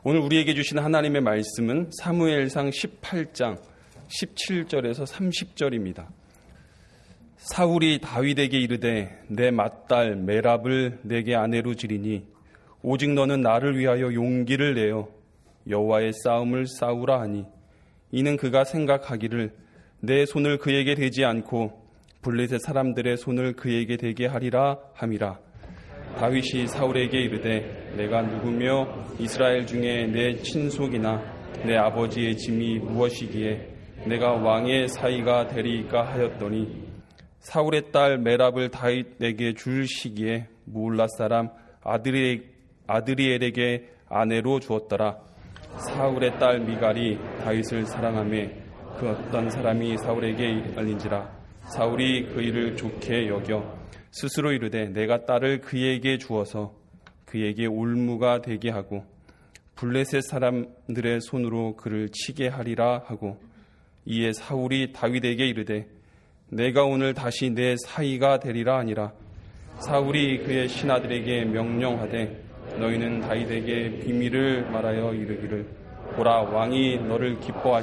오늘 우리에게 주신 하나님의 말씀은 사무엘상 18장 17절에서 30절입니다. 사울이 다윗에게 이르되 내 맏딸 메랍을 내게 아내로 지리니 오직 너는 나를 위하여 용기를 내어 여호와의 싸움을 싸우라 하니 이는 그가 생각하기를 내 손을 그에게 대지 않고 블레셋 사람들의 손을 그에게 대게 하리라 함이라. 다윗이 사울에게 이르되 내가 누구며 이스라엘 중에 내 친속이나 내 아버지의 짐이 무엇이기에 내가 왕의 사위가 되리이까 하였더니 사울의 딸 메랍을 다윗에게 줄 시기에 무울랏 사람 아드리엘에게 아내로 주었더라. 사울의 딸 미갈이 다윗을 사랑하며 그 어떤 사람이 사울에게 알린지라. 사울이 그 일을 좋게 여겨 스스로 이르되 내가 딸을 그에게 주어서 그에게 올무가 되게 하고 블레셋 사람들의 손으로 그를 치게 하리라 하고 이에 사울이 다윗에게 이르되 내가 오늘 다시 내 사위가 되리라 하니라. 사울이 그의 신하들에게 명령하되 너희는 다윗에게 비밀을 말하여 이르기를 보라 왕이 너를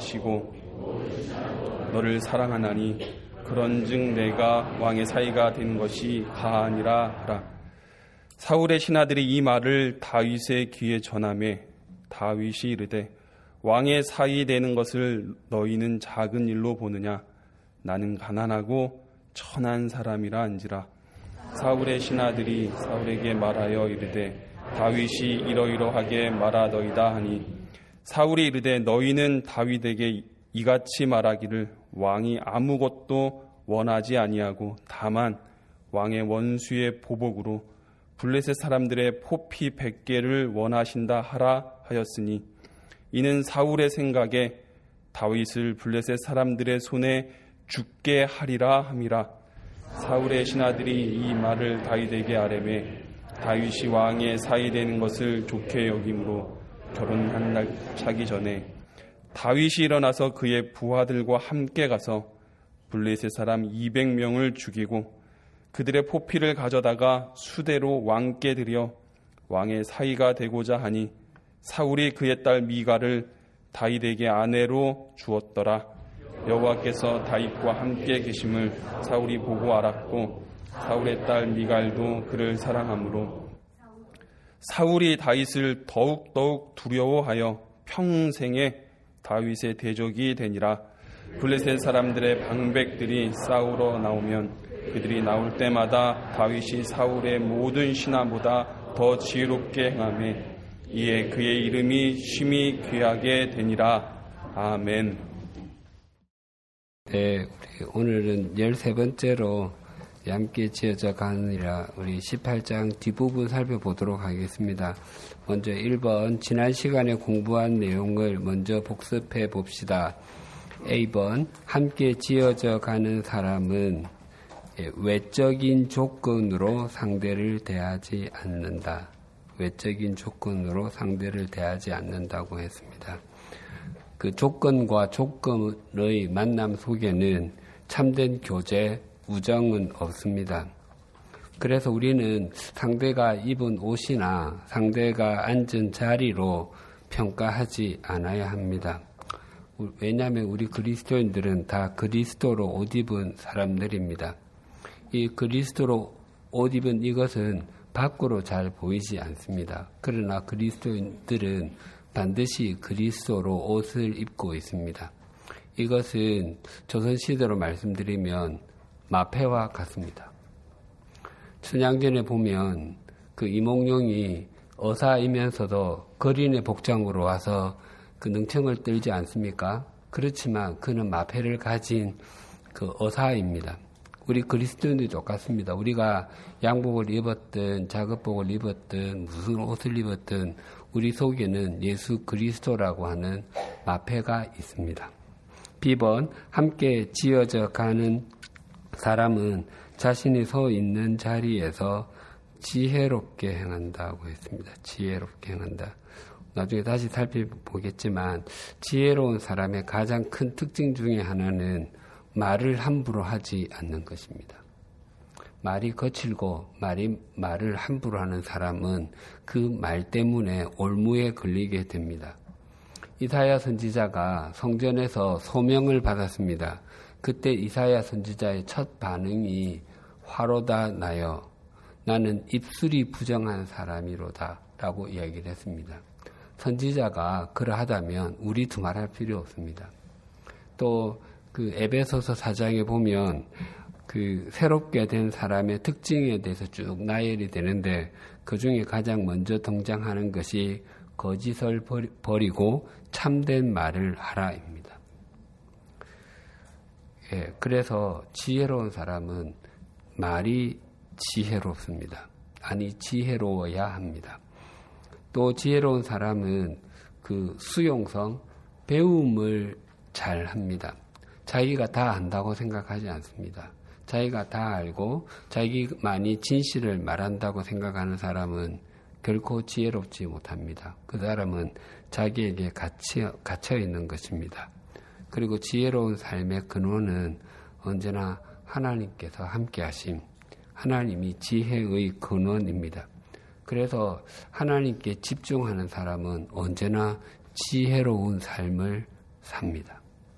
기뻐하시고 너를 사랑하나니 그런즉 내가 왕의 사위가 되는 것이 가하니라 하라. 사울의 신하들이 이 말을 다윗의 귀에 전하매 다윗이 이르되 왕의 사위 되는 것을 너희는 작은 일로 보느냐. 나는 가난하고 천한 사람이라 한지라. 사울의 신하들이 사울에게 말하여 이르되 다윗이 이러이러하게 말하더이다 하니 사울이 이르되 너희는 다윗에게 이같이 말하기를 왕이 아무것도 원하지 아니하고 다만 왕의 원수의 보복으로 블레셋 사람들의 포피 100개를 원하신다 하라 하였으니 이는 사울의 생각에 다윗을 블레셋 사람들의 손에 죽게 하리라 함이라. 사울의 신하들이 이 말을 다윗에게 아뢰매 다윗이 왕의 사위 되는 것을 좋게 여김으로 결혼한 날 차기 전에 다윗이 일어나서 그의 부하들과 함께 가서 블레셋 사람 200명을 죽이고 그들의 포피를 가져다가 수대로 왕께 드려 왕의 사위가 되고자 하니 사울이 그의 딸 미갈을 다윗에게 아내로 주었더라. 여호와께서 다윗과 함께 계심을 사울이 보고 알았고 사울의 딸 미갈도 그를 사랑하므로 사울이 다윗을 더욱 두려워하여 평생에 다윗의 대적이 되니라. 블레셋 사람들의 방백들이 싸우러 나오면 그들이 나올 때마다 다윗이 사울의 모든 신하보다 더 지혜롭게 행하며 이에 그의 이름이 심히 귀하게 되니라. 아멘. 네, 오늘은 13번째로 함께 지어져 가느니라 우리 18장 뒷부분 살펴보도록 하겠습니다. 먼저 1번 지난 시간에 공부한 내용을 먼저 복습해 봅시다. A번 함께 지어져 가는 사람은 외적인 조건으로 상대를 대하지 않는다. 외적인 조건으로 상대를 대하지 않는다고 했습니다. 그 조건과 조건의 만남 속에는 참된 교제, 우정은 없습니다. 그래서 우리는 상대가 입은 옷이나 상대가 앉은 자리로 평가하지 않아야 합니다. 왜냐하면 우리 그리스도인들은 다 그리스도로 옷 입은 사람들입니다. 이 그리스도로 옷 입은 이것은 밖으로 잘 보이지 않습니다. 그러나 그리스도인들은 반드시 그리스도로 옷을 입고 있습니다. 이것은 조선시대로 말씀드리면 마패와 같습니다. 춘향전에 보면 그 이몽룡이 어사이면서도 거린의 복장으로 와서 그 능청을 떨지 않습니까? 그렇지만 그는 마패를 가진 그 어사입니다. 우리 그리스도인도 똑같습니다. 우리가 양복을 입었든 작업복을 입었든 무슨 옷을 입었든 우리 속에는 예수 그리스도라고 하는 마패가 있습니다. B번 함께 지어져 가는 사람은 자신이 서 있는 자리에서 지혜롭게 행한다고 했습니다. 지혜롭게 행한다. 나중에 다시 살펴보겠지만 지혜로운 사람의 가장 큰 특징 중에 하나는 말을 함부로 하지 않는 것입니다. 말이 거칠고 말을 함부로 하는 사람은 그 말 때문에 올무에 걸리게 됩니다. 이사야 선지자가 성전에서 소명을 받았습니다. 그때 이사야 선지자의 첫 반응이 화로다 나여 나는 입술이 부정한 사람이로다 라고 이야기를 했습니다. 선지자가 그러하다면 우리 두말할 필요 없습니다. 또 그 에베소서 4장에 보면 그 새롭게 된 사람의 특징에 대해서 쭉 나열이 되는데 그 중에 가장 먼저 등장하는 것이 거짓을 버리고 참된 말을 하라입니다. 예, 그래서 지혜로운 사람은 말이 지혜롭습니다. 아니 지혜로워야 합니다. 또 지혜로운 사람은 그 수용성, 배움을 잘 합니다. 자기가 다 안다고 생각하지 않습니다. 자기가 다 알고 자기만이 진실을 말한다고 생각하는 사람은 결코 지혜롭지 못합니다. 그 사람은 자기에게 갇혀 있는 것입니다. 그리고 지혜로운 삶의 근원은 언제나 하나님께서 함께 하심, 하나님이 지혜의 근원입니다. 그래서 하나님께 집중하는 사람은 언제나 지혜로운 삶을 삽니다.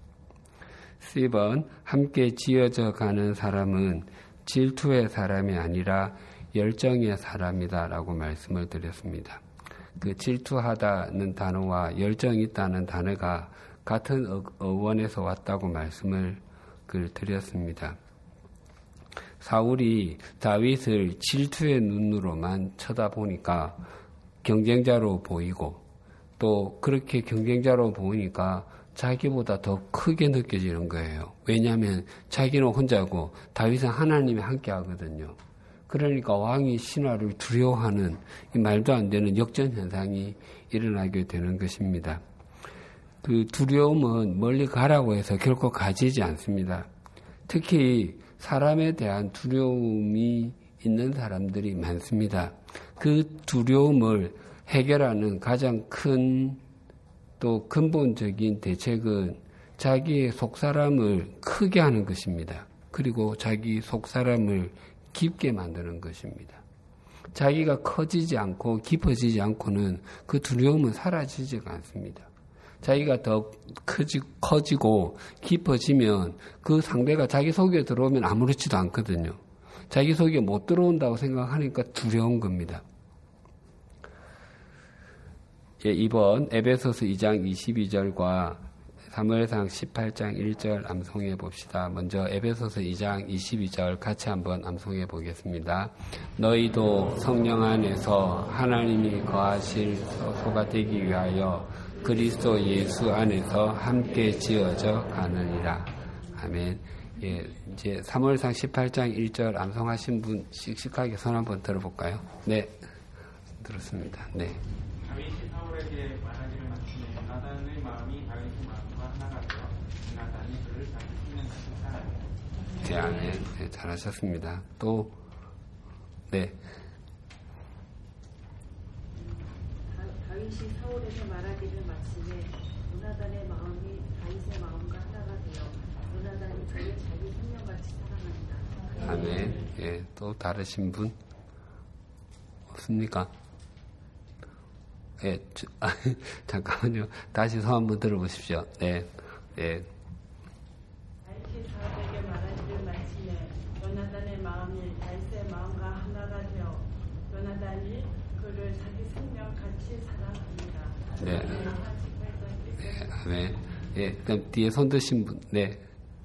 10번, 함께 지어져 가는 사람은 질투의 사람이 아니라 열정의 사람이다 라고 말씀을 드렸습니다. 그 질투하다는 단어와 열정이 있다는 단어가 같은 어원에서 왔다고 말씀을 드렸습니다. 사울이 다윗을 질투의 눈으로만 쳐다보니까 경쟁자로 보이고 또 그렇게 경쟁자로 보이니까 자기보다 더 크게 느껴지는 거예요. 왜냐하면 자기는 혼자고 다윗은 하나님이 함께 하거든요. 그러니까 왕이 신하를 두려워하는 이 말도 안 되는 역전 현상이 일어나게 되는 것입니다. 그 두려움은 멀리 가라고 해서 결코 가지지 않습니다. 특히 사람에 대한 두려움이 있는 사람들이 많습니다. 그 두려움을 해결하는 가장 큰 또 근본적인 대책은 자기의 속사람을 크게 하는 것입니다. 그리고 자기 속사람을 깊게 만드는 것입니다. 자기가 커지지 않고 깊어지지 않고는 그 두려움은 사라지지가 않습니다. 자기가 더 커지고 깊어지면 그 상대가 자기 속에 들어오면 아무렇지도 않거든요. 자기 속에 못 들어온다고 생각하니까 두려운 겁니다. 예, 2번 에베소서 2장 22절과 사무엘상 18장 1절 암송해 봅시다. 먼저 에베소서 2장 22절 같이 한번 암송해 보겠습니다. 너희도 성령 안에서 하나님이 거하실 소가 되기 위하여 그리스도 예수 안에서 함께 지어져 가느니라. 아멘. 예, 이제 사무엘상 18장 1절 암송하신 분 씩씩하게 손 한번 들어볼까요? 네, 들었습니다. 네. 다윗이 사울에게 말하기를 마치매 요나단의 마음이 다윗의 마음과 하나가 되어 요나단이 그를 자기 생명 같은 사람이다. 네, 아멘. 네, 잘하셨습니다. 또, 네. 다윗이 사울에게 말하기를 마치매 요나단의 마음이 다윗의 마음과 하나가 되어 요나단이 그를 자기 생명같이 사랑한다. 아멘. 예, 또 다르신 분 없습니까? 예, 잠깐만요. 다시 손 한번 들어보십시오. 네, 네. 다윗이 사울에게 말하기를 마치매 요나단의 마음이 다윗의 마음과 하나가 되어 요나단이 그를 자기 생명같이 사랑합니다. 네. 네, 아멘. 예, 그럼 뒤에 손 드신 분, 네.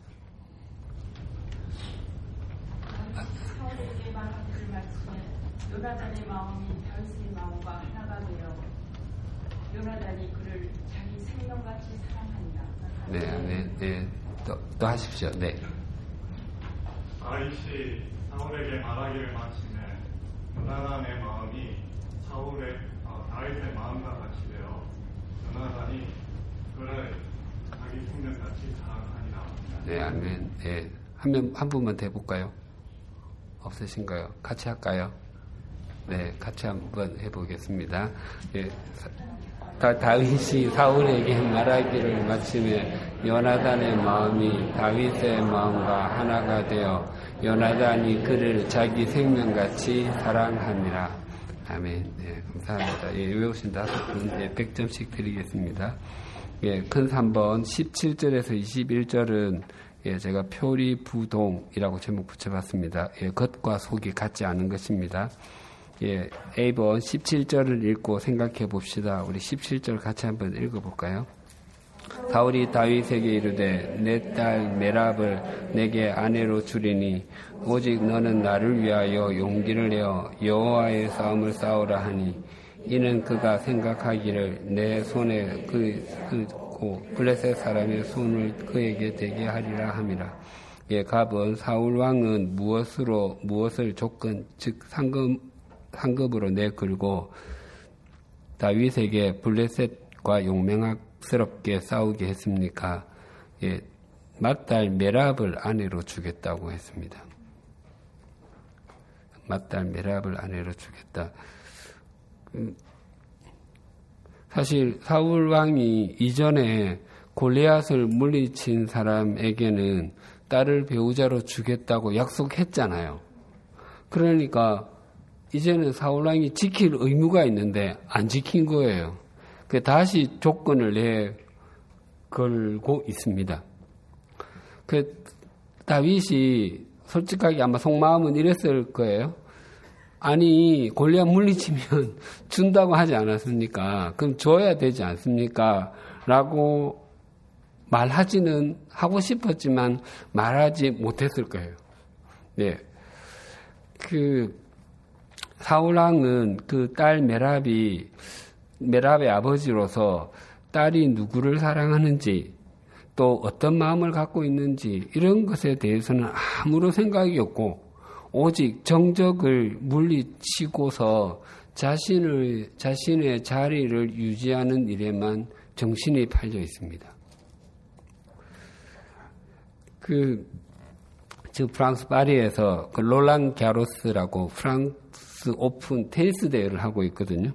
사울에게 말하기를 마치매 요나단의 마음이 다윗의 마음과 하나가 되어 요나단이 그를 자기 생명같이 사랑한다. 네, 아멘. 네, 또 하십시오. 네. 다윗이 사울에게 말하기를 마치매 요나단의 마음이 다윗의 마음과 같이 되어 요나단이 그를 자기 생명같이 사랑하니라. 네, 아멘. 네, 한 분만 더 해볼까요? 없으신가요? 같이 할까요? 네, 같이 한번 해보겠습니다. 예, 다윗이 사울에게 말하기를 마치며 요나단의 마음이 다윗의 마음과 하나가 되어 요나단이 그를 자기 생명같이 사랑함이라. 아멘. 네, 감사합니다. 예, 외우신 5분, 예, 100점씩 드리겠습니다. 예, 큰 3번 17절에서 21절은 예, 제가 표리부동이라고 제목 붙여봤습니다. 예, 겉과 속이 같지 않은 것입니다. 예, A번 17절을 읽고 생각해 봅시다. 우리 17절 같이 한번 읽어볼까요? 사울이 다윗에게 이르되 내 딸 메랍을 내게 아내로 주리니 오직 너는 나를 위하여 용기를 내어 여호와의 싸움을 싸우라 하니 이는 그가 생각하기를 내 손에 그고 블레셋 사람의 손을 그에게 대게 하리라 함이라. 예, 갑은 사울 왕은 무엇을 조건 즉 상급으로 내걸고 다윗에게 블레셋과 용맹스럽게 싸우게 했습니까? 예, 맏딸 메랍을 아내로 주겠다고 했습니다. 맏딸 메랍을 아내로 주겠다. 사실 사울 왕이 이전에 골리앗을 물리친 사람에게는 딸을 배우자로 주겠다고 약속했잖아요. 그러니까 이제는 사울 왕이 지킬 의무가 있는데 안 지킨 거예요. 다시 조건을 내걸고 있습니다. 다윗이 솔직하게 아마 속마음은 이랬을 거예요. 아니, 골리앗 물리치면 준다고 하지 않았습니까? 그럼 줘야 되지 않습니까? 라고 말하지는 하고 싶었지만 말하지 못했을 거예요. 네. 사울왕은 그 딸 메랍의 아버지로서 딸이 누구를 사랑하는지 또 어떤 마음을 갖고 있는지 이런 것에 대해서는 아무런 생각이 없고 오직 정적을 물리치고서 자신의 자리를 유지하는 일에만 정신이 팔려 있습니다. 프랑스 파리에서 롤랑 갸로스라고 프랑스 오픈 테니스 대회를 하고 있거든요.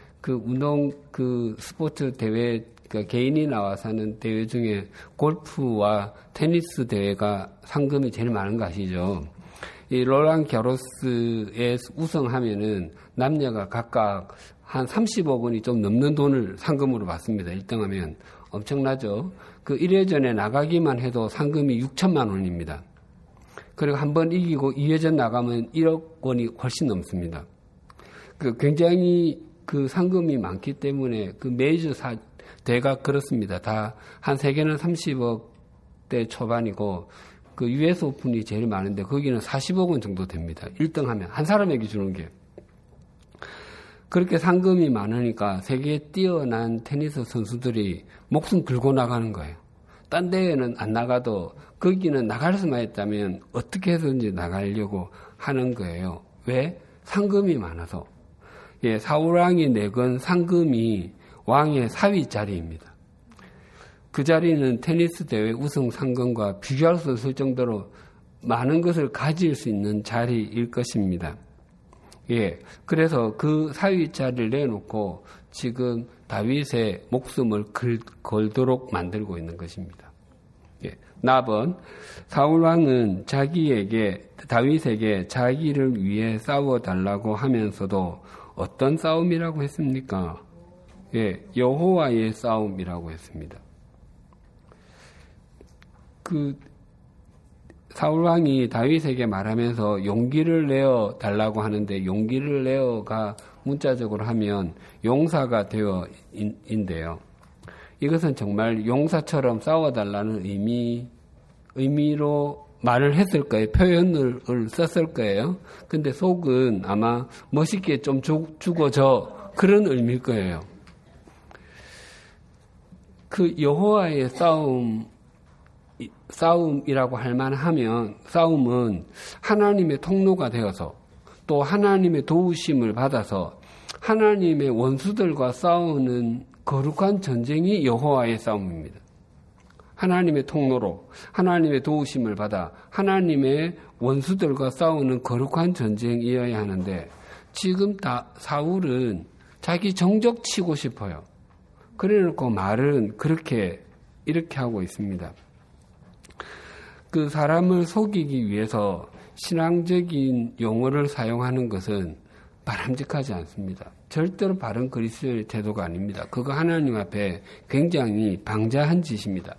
스포츠 대회, 개인이 나와서 하는 대회 중에 골프와 테니스 대회가 상금이 제일 많은 거 아시죠? 이 롤랑 갸로스에 우승하면은 남녀가 각각 한 30억 원이 좀 넘는 돈을 상금으로 받습니다. 1등하면. 엄청나죠? 1회전에 나가기만 해도 상금이 6천만 원입니다. 그리고 한번 이기고 2회전 나가면 1억 원이 훨씬 넘습니다. 굉장히 상금이 많기 때문에 메이저 대가 그렇습니다. 다 한 3개는 30억대 초반이고 US 오픈이 제일 많은데 거기는 40억 원 정도 됩니다. 1등 하면 한 사람에게 주는 게. 그렇게 상금이 많으니까 세계에 뛰어난 테니스 선수들이 목숨 걸고 나가는 거예요. 딴 데에는 안 나가도 거기는 나갈 수만 있다면 어떻게 해서든지 나가려고 하는 거예요. 왜? 상금이 많아서. 예, 사울왕이 내건 상금이 왕의 4위 자리입니다. 그 자리는 테니스 대회 우승 상금과 비교할 수 없을 정도로 많은 것을 가질 수 있는 자리일 것입니다. 예, 그래서 그 4위 자리를 내놓고 지금 다윗의 목숨을 걸도록 만들고 있는 것입니다. 예, 나번 사울 왕은 다윗에게 자기를 위해 싸워달라고 하면서도 어떤 싸움이라고 했습니까? 예, 여호와의 싸움이라고 했습니다. 사울 왕이 다윗에게 말하면서 용기를 내어 달라고 하는데 용기를 내어가 문자적으로 하면 용사가 되어인데요. 이것은 정말 용사처럼 싸워달라는 의미로 말을 했을 거예요. 표현을 썼을 거예요. 근데 속은 아마 멋있게 좀 죽어져 그런 의미일 거예요. 여호와의 싸움이라고 할 만하면 싸움은 하나님의 통로가 되어서 또 하나님의 도우심을 받아서 하나님의 원수들과 싸우는 거룩한 전쟁이 여호와의 싸움입니다. 하나님의 통로로 하나님의 도우심을 받아 하나님의 원수들과 싸우는 거룩한 전쟁이어야 하는데 지금 사울은 자기 정적 치고 싶어요. 그래놓고 말은 이렇게 하고 있습니다. 사람을 속이기 위해서 신앙적인 용어를 사용하는 것은 바람직하지 않습니다. 절대로 바른 그리스도인의 태도가 아닙니다. 그거 하나님 앞에 굉장히 방자한 짓입니다.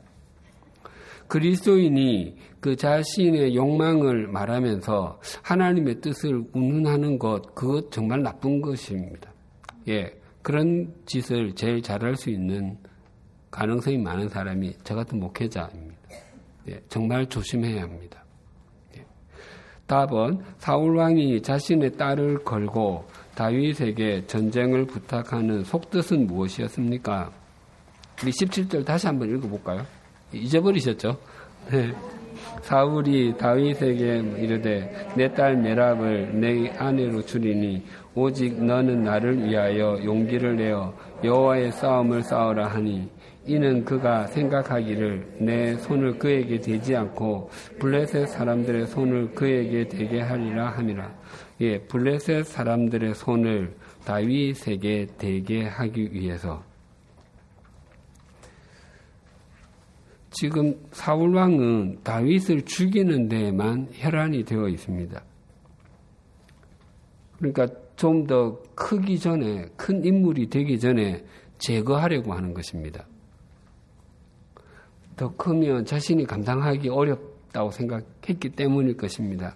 그리스도인이 그 자신의 욕망을 말하면서 하나님의 뜻을 운운하는 것, 그것 정말 나쁜 것입니다. 예, 그런 짓을 제일 잘할 수 있는 가능성이 많은 사람이 저 같은 목회자입니다. 예, 정말 조심해야 합니다. 예. 답은 사울 왕이 자신의 딸을 걸고 다윗에게 전쟁을 부탁하는 속뜻은 무엇이었습니까? 우리 17절 다시 한번 읽어볼까요? 잊어버리셨죠? 네. 사울이 다윗에게 이르되 내 딸 메랍을 내 아내로 주리니 오직 너는 나를 위하여 용기를 내어 여호와의 싸움을 싸우라 하니 이는 그가 생각하기를 내 손을 그에게 대지 않고 블레셋 사람들의 손을 그에게 대게 하리라 함이라. 예, 블레셋 사람들의 손을 다윗에게 대게 하기 위해서. 지금 사울 왕은 다윗을 죽이는 데에만 혈안이 되어 있습니다. 그러니까 좀 더 크기 전에, 큰 인물이 되기 전에 제거하려고 하는 것입니다. 더 크면 자신이 감당하기 어렵다고 생각했기 때문일 것입니다.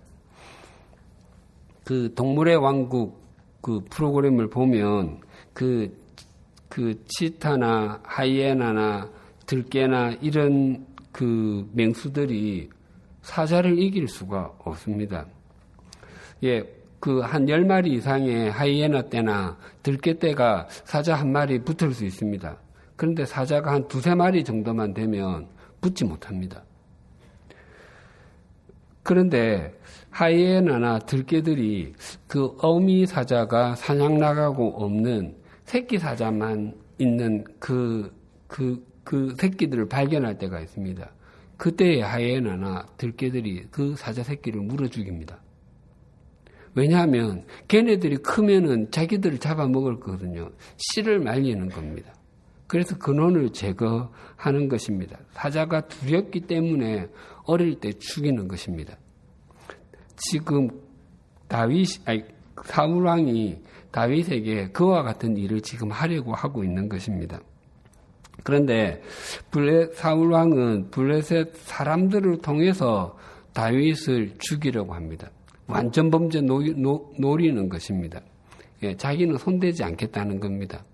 그 동물의 왕국 그 프로그램을 보면 그 치타나 하이에나나 들깨나 이런 그 맹수들이 사자를 이길 수가 없습니다. 예, 그 한 10마리 이상의 하이에나 떼나 들깨 떼가 사자 한 마리 붙을 수 있습니다. 그런데 사자가 한 2-3마리 정도만 되면 붙지 못합니다. 그런데 하이에나나 들깨들이 그 어미 사자가 사냥 나가고 없는 새끼 사자만 있는 그 새끼들을 발견할 때가 있습니다. 그때의 하이에나나 들깨들이 그 사자 새끼를 물어 죽입니다. 왜냐하면 걔네들이 크면은 자기들을 잡아먹을 거거든요. 씨를 말리는 겁니다. 그래서 근원을 제거하는 것입니다. 사자가 두렵기 때문에 어릴 때 죽이는 것입니다. 지금 사울 왕이 다윗에게 그와 같은 일을 지금 하려고 하고 있는 것입니다. 그런데 사울 왕은 블레셋 사람들을 통해서 다윗을 죽이려고 합니다. 완전 범죄 노리는 것입니다. 예, 자기는 손대지 않겠다는 겁니다.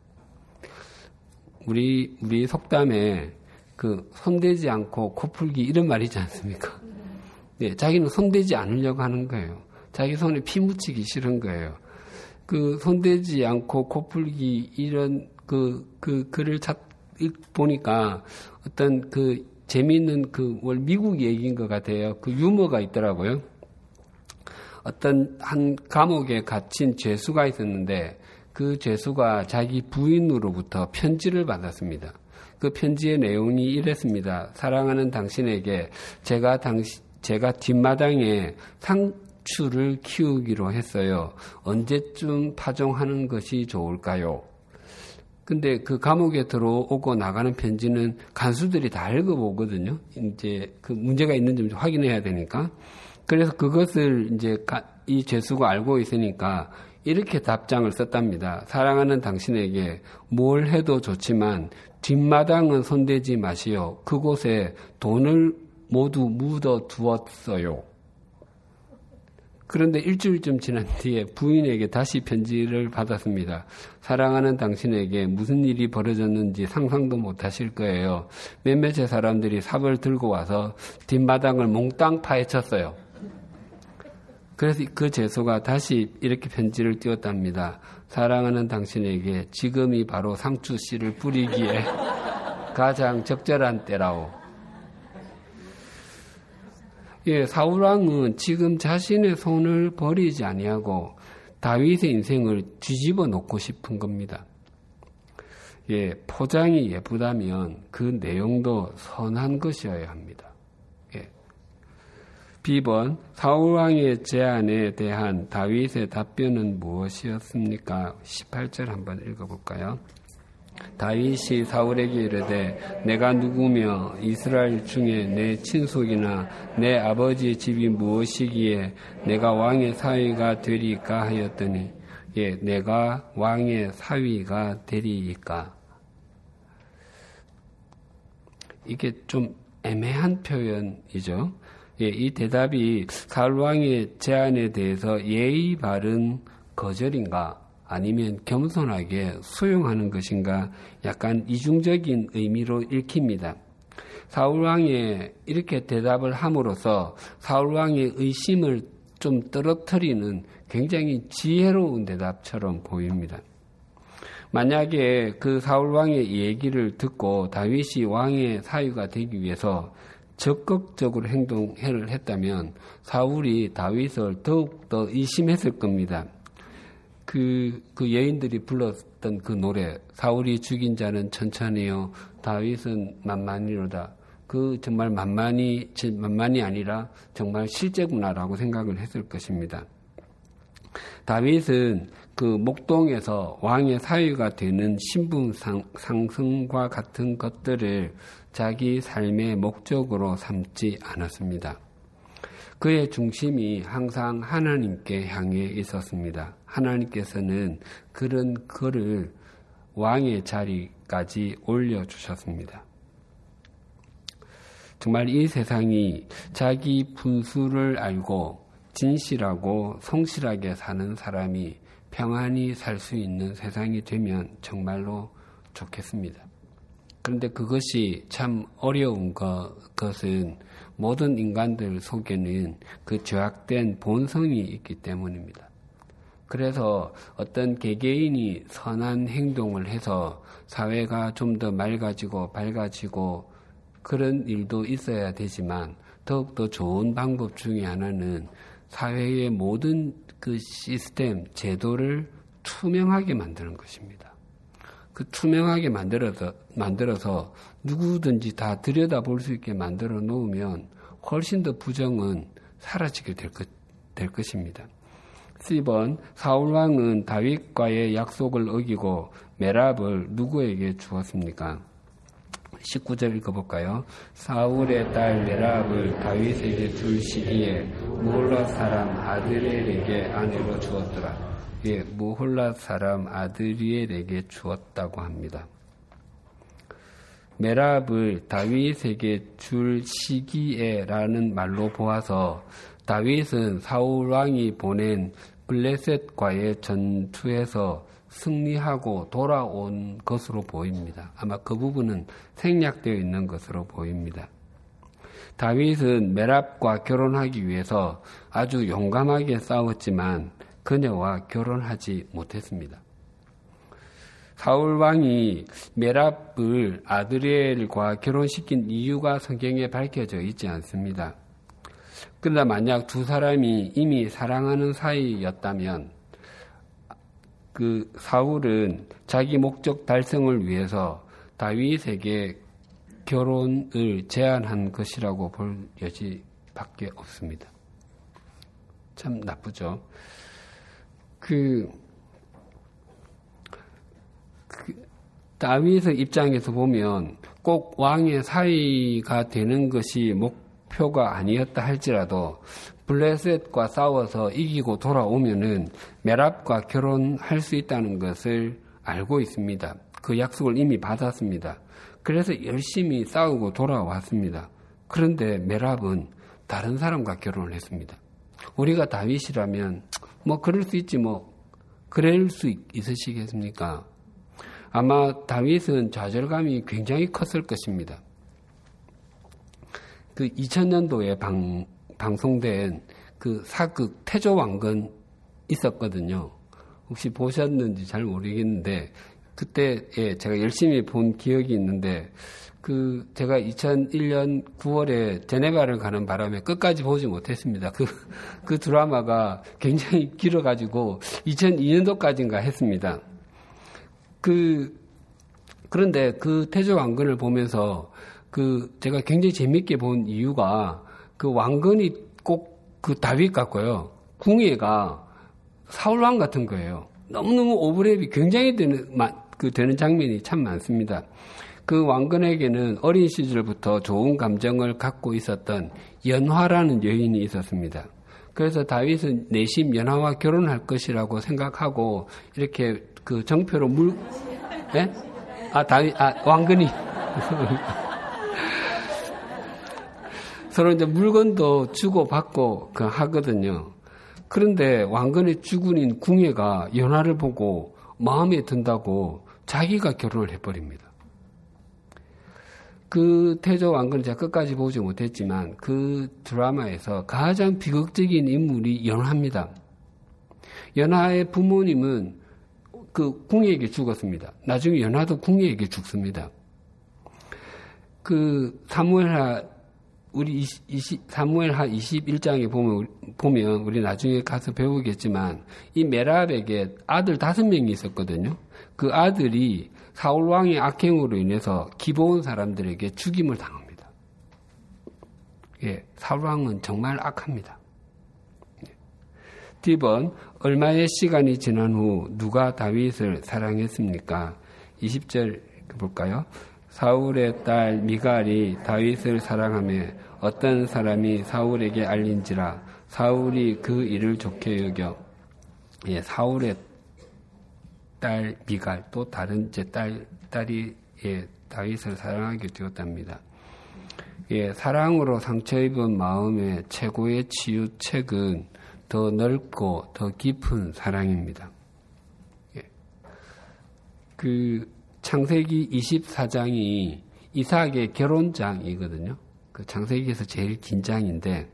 우리 속담에 그 손대지 않고 코 풀기 이런 말이지 않습니까? 예, 자기는 손대지 않으려고 하는 거예요. 자기 손에 피 묻히기 싫은 거예요. 그 손대지 않고 코 풀기 이런 글을 보니까 어떤 그 재미있는 미국 얘기인 것 같아요. 그 유머가 있더라고요. 어떤 한 감옥에 갇힌 죄수가 있었는데 그 죄수가 자기 부인으로부터 편지를 받았습니다. 그 편지의 내용이 이랬습니다. 사랑하는 당신에게 제가 뒷마당에 상추를 키우기로 했어요. 언제쯤 파종하는 것이 좋을까요? 근데 그 감옥에 들어오고 나가는 편지는 간수들이 다 읽어보거든요. 이제 그 문제가 있는지 확인해야 되니까. 그래서 그것을 이제 이 죄수가 알고 있으니까 이렇게 답장을 썼답니다. 사랑하는 당신에게 뭘 해도 좋지만 뒷마당은 손대지 마시오. 그곳에 돈을 모두 묻어 두었어요. 그런데 일주일쯤 지난 뒤에 부인에게 다시 편지를 받았습니다. 사랑하는 당신에게 무슨 일이 벌어졌는지 상상도 못하실 거예요. 몇몇의 사람들이 삽을 들고 와서 뒷마당을 몽땅 파헤쳤어요. 그래서 그 죄수가 다시 이렇게 편지를 띄웠답니다. 사랑하는 당신에게 지금이 바로 상추 씨를 뿌리기에 가장 적절한 때라오. 예, 사울 왕은 지금 자신의 손을 버리지 아니하고 다윗의 인생을 뒤집어 놓고 싶은 겁니다. 예, 포장이 예쁘다면 그 내용도 선한 것이어야 합니다. B번 사울 왕의 제안에 대한 다윗의 답변은 무엇이었습니까? 18절 한번 읽어볼까요? 다윗이 사울에게 이르되 내가 누구며 이스라엘 중에 내 친속이나 내 아버지의 집이 무엇이기에 내가 왕의 사위가 되리까 하였더니 예, 내가 왕의 사위가 되리이까. 이게 좀 애매한 표현이죠. 예, 이 대답이 사울 왕의 제안에 대해서 예의 바른 거절인가 아니면 겸손하게 수용하는 것인가 약간 이중적인 의미로 읽힙니다. 사울 왕이 이렇게 대답을 함으로써 사울 왕의 의심을 좀 떨어뜨리는 굉장히 지혜로운 대답처럼 보입니다. 만약에 그 사울 왕의 얘기를 듣고 다윗이 왕의 사위가 되기 위해서 적극적으로 행동을 했다면 사울이 다윗을 더욱더 의심했을 겁니다. 그 여인들이 불렀던 그 노래, 사울이 죽인 자는 천천히요, 다윗은 만만이로다. 그 정말 만만이 아니라 정말 실제구나라고 생각을 했을 것입니다. 다윗은 그 목동에서 왕의 사위가 되는 신분 상승과 같은 것들을 자기 삶의 목적으로 삼지 않았습니다. 그의 중심이 항상 하나님께 향해 있었습니다. 하나님께서는 그를 왕의 자리까지 올려주셨습니다. 정말 이 세상이 자기 분수를 알고 진실하고 성실하게 사는 사람이 평안히 살 수 있는 세상이 되면 정말로 좋겠습니다. 그런데 그것이 참 어려운 것은 모든 인간들 속에는 그 죄악된 본성이 있기 때문입니다. 그래서 어떤 개개인이 선한 행동을 해서 사회가 좀 더 맑아지고 밝아지고 그런 일도 있어야 되지만 더욱더 좋은 방법 중에 하나는 사회의 모든 그 시스템, 제도를 투명하게 만드는 것입니다. 그 투명하게 만들어서 누구든지 다 들여다볼 수 있게 만들어 놓으면 훨씬 더 부정은 사라지게 될 것입니다. 10번, 사울왕은 다윗과의 약속을 어기고 메랍을 누구에게 주었습니까? 19절 읽어볼까요? 사울의 딸 메랍을 다윗에게 줄 시기에 무홀랏 사람 아드리엘에게 아내로 주었더라. 예, 무홀랏 사람 아드리엘에게 주었다고 합니다. 메랍을 다윗에게 줄 시기에라는 말로 보아서 다윗은 사울 왕이 보낸 블레셋과의 전투에서 승리하고 돌아온 것으로 보입니다. 아마 그 부분은 생략되어 있는 것으로 보입니다. 다윗은 메랍과 결혼하기 위해서 아주 용감하게 싸웠지만 그녀와 결혼하지 못했습니다. 사울 왕이 메랍을 아드리엘과 결혼시킨 이유가 성경에 밝혀져 있지 않습니다. 그러나 만약 두 사람이 이미 사랑하는 사이였다면 그 사울은 자기 목적 달성을 위해서 다윗에게 결혼을 제안한 것이라고 볼 여지밖에 없습니다. 참 나쁘죠. 다윗의 입장에서 보면 꼭 왕의 사위가 되는 것이 목표가 아니었다 할지라도 블레셋과 싸워서 이기고 돌아오면은 메랍과 결혼할 수 있다는 것을 알고 있습니다. 그 약속을 이미 받았습니다. 그래서 열심히 싸우고 돌아왔습니다. 그런데 메랍은 다른 사람과 결혼을 했습니다. 우리가 다윗이라면 뭐 그럴 수 있지 뭐 그럴 수 있으시겠습니까? 아마 다윗은 좌절감이 굉장히 컸을 것입니다. 그 2000년도에 방송된 그 사극 태조왕건 있었거든요. 혹시 보셨는지 잘 모르겠는데 그때 제가 열심히 본 기억이 있는데 제가 2001년 9월에 제네바를 가는 바람에 끝까지 보지 못했습니다. 그 드라마가 굉장히 길어가지고 2002년도까지인가 했습니다. 그런데 그 태조왕건을 보면서 제가 굉장히 재밌게 본 이유가 그 왕건이 꼭 그 다윗 같고요. 궁예가 사울왕 같은 거예요. 너무너무 오버랩이 굉장히 되는 장면이 참 많습니다. 그 왕건에게는 어린 시절부터 좋은 감정을 갖고 있었던 연화라는 여인이 있었습니다. 그래서 다윗은 내심 연화와 결혼할 것이라고 생각하고 이렇게 그 정표로 예? 왕건이 서로 이제 물건도 주고받고 하거든요. 그런데 왕건의 주군인 궁예가 연화를 보고 마음에 든다고 자기가 결혼을 해버립니다. 그 태조 왕건을 제가 끝까지 보지 못했지만 그 드라마에서 가장 비극적인 인물이 연화입니다. 연화의 부모님은 그 궁예에게 죽었습니다. 나중에 연화도 궁예에게 죽습니다. 그 사무엘하 21장에 보면 우리 나중에 가서 배우겠지만 이 메랍에게 아들 5명이 있었거든요. 그 아들이 사울 왕의 악행으로 인해서 기브온 사람들에게 죽임을 당합니다. 예, 사울 왕은 정말 악합니다. D번 얼마의 시간이 지난 후 누가 다윗을 사랑했습니까? 20절 볼까요? 사울의 딸 미갈이 다윗을 사랑하며 어떤 사람이 사울에게 알린지라 사울이 그 일을 좋게 여겨. 예, 사울의 딸 미갈 또 다른 제 딸이 다윗을 사랑하게 되었답니다. 예, 사랑으로 상처 입은 마음의 최고의 치유책은 더 넓고 더 깊은 사랑입니다. 예. 그 창세기 24장이 이삭의 결혼장이거든요. 그 창세기에서 제일 긴 장인데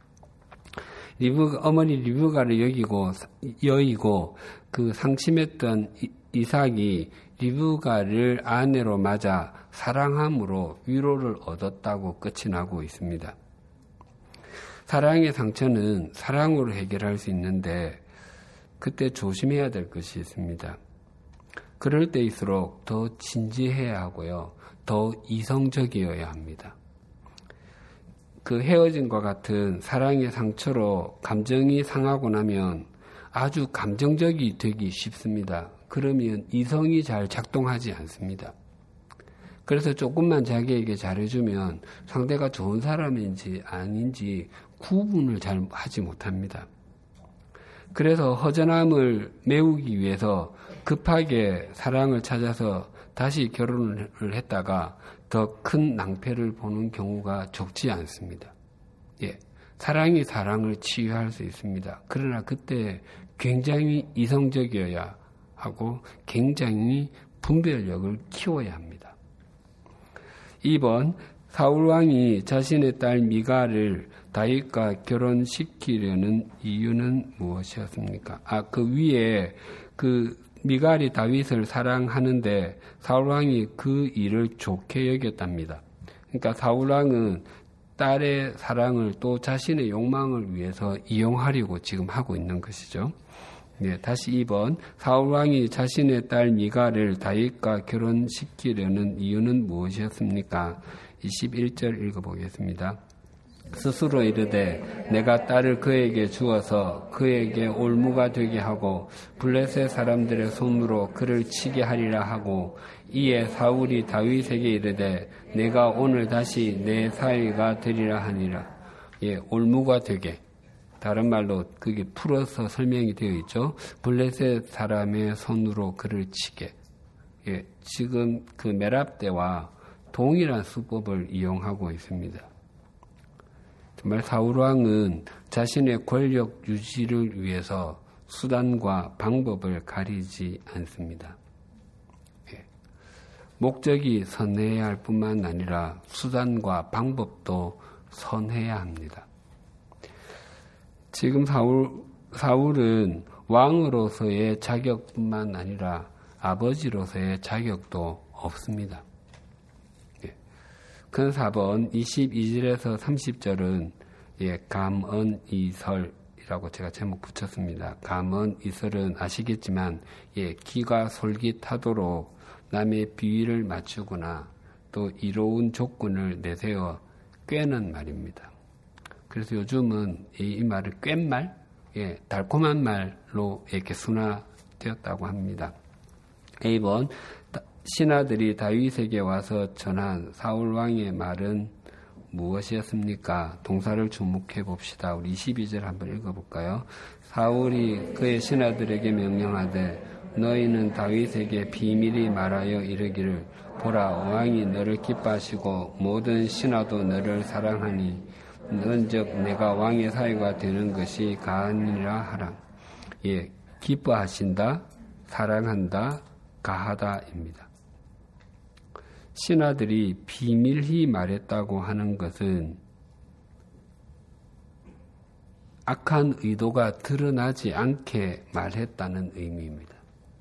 어머니 리브가를 여의고 그 상심했던 이삭이 리브가를 아내로 맞아 사랑함으로 위로를 얻었다고 끝이 나고 있습니다. 사랑의 상처는 사랑으로 해결할 수 있는데 그때 조심해야 될 것이 있습니다. 그럴 때일수록 더 진지해야 하고요. 더 이성적이어야 합니다. 그 헤어짐과 같은 사랑의 상처로 감정이 상하고 나면 아주 감정적이 되기 쉽습니다. 그러면 이성이 잘 작동하지 않습니다. 그래서 조금만 자기에게 잘해주면 상대가 좋은 사람인지 아닌지 구분을 잘 하지 못합니다. 그래서 허전함을 메우기 위해서 급하게 사랑을 찾아서 다시 결혼을 했다가 더 큰 낭패를 보는 경우가 적지 않습니다. 예, 사랑이 사랑을 치유할 수 있습니다. 그러나 그때 굉장히 이성적이어야 하고 굉장히 분별력을 키워야 합니다. 2번, 사울왕이 자신의 딸 미갈을 다윗과 결혼시키려는 이유는 무엇이었습니까? 그 위에 미갈이 다윗을 사랑하는데 사울왕이 그 일을 좋게 여겼답니다. 그러니까 사울왕은 딸의 사랑을 또 자신의 욕망을 위해서 이용하려고 지금 하고 있는 것이죠. 네, 다시 2번. 사울왕이 자신의 딸 미갈을 다윗과 결혼시키려는 이유는 무엇이었습니까? 21절 읽어보겠습니다. 스스로 이르되 내가 딸을 그에게 주어서 그에게 올무가 되게 하고 블레셋 사람들의 손으로 그를 치게 하리라 하고 이에 사울이 다윗에게 이르되 내가 오늘 다시 내 사위가 되리라 하니라. 예, 올무가 되게. 다른 말로 그게 풀어서 설명이 되어 있죠. 블레셋 사람의 손으로 그를 치게. 예, 지금 그 메랍 때와 동일한 수법을 이용하고 있습니다. 정말 사울왕은 자신의 권력 유지를 위해서 수단과 방법을 가리지 않습니다. 예. 목적이 선해야 할 뿐만 아니라 수단과 방법도 선해야 합니다. 지금 사울은 왕으로서의 자격뿐만 아니라 아버지로서의 자격도 없습니다. 큰 4번 22절에서 30절은 감언이설이라고 제가 제목 붙였습니다. 감언이설은 아시겠지만 기가 솔깃하도록 남의 비위를 맞추거나 또 이로운 조건을 내세워 꿰는 말입니다. 그래서 요즘은 이 말을 꿰말, 달콤한 말로 이렇게 순화되었다고 합니다. A번 신하들이 다윗에게 와서 전한 사울 왕의 말은 무엇이었습니까? 동사를 주목해 봅시다. 우리 22절 한번 읽어볼까요? 사울이 그의 신하들에게 명령하되 너희는 다윗에게 비밀히 말하여 이르기를 보라 왕이 너를 기뻐하시고 모든 신하도 너를 사랑하니 너는즉 내가 왕의 사위가 되는 것이 가하니라 하라. 예, 기뻐하신다, 사랑한다, 가하다입니다. 신하들이 비밀히 말했다고 하는 것은 악한 의도가 드러나지 않게 말했다는 의미입니다.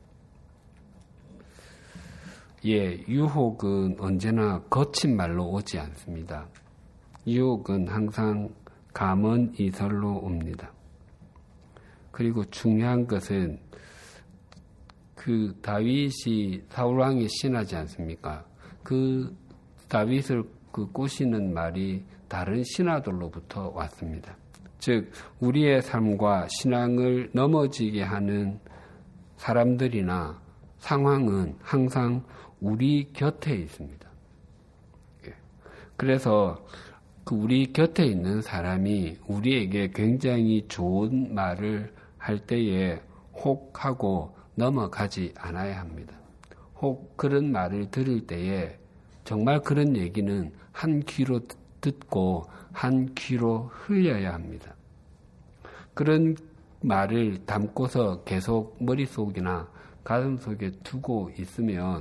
예, 유혹은 언제나 거친 말로 오지 않습니다. 유혹은 항상 감언 이설로 옵니다. 그리고 중요한 것은 그 다윗이 사울왕의 신하지 않습니까? 그 다윗을 꼬시는 말이 다른 신하들로부터 왔습니다. 즉 우리의 삶과 신앙을 넘어지게 하는 사람들이나 상황은 항상 우리 곁에 있습니다. 그래서 그 우리 곁에 있는 사람이 우리에게 굉장히 좋은 말을 할 때에 혹하고 넘어가지 않아야 합니다. 혹 그런 말을 들을 때에 정말 그런 얘기는 한 귀로 듣고 한 귀로 흘려야 합니다. 그런 말을 담고서 계속 머릿속이나 가슴속에 두고 있으면